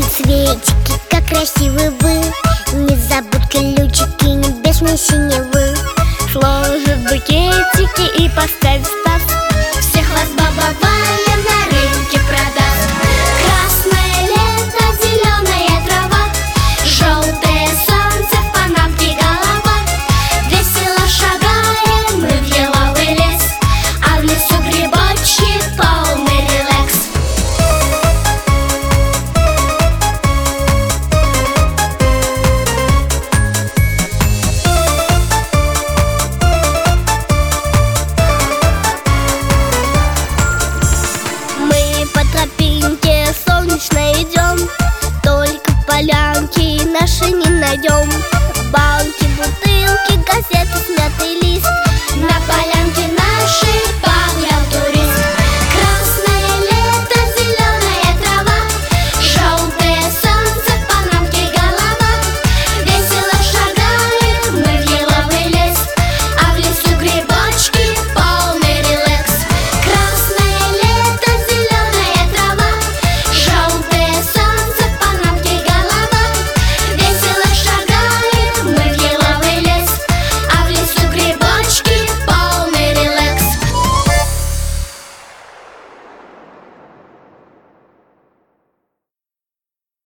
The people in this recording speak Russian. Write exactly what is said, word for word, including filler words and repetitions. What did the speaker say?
Цветики, как красивы вы, незабудка лючики небесной синевы. Сложит букетики и поставит в таз. Всех вас баба Валя на рынке продаст. Красное лето, зеленая трава, желтое солнце в панамке голова. Весело шагаем мы в еловый лес, а в лесу грибочки полный релакс. Мы по тропинке солнечной идем, только полянки наши не найдем. Банки, бутылки, газеты, смятый лист. На полянке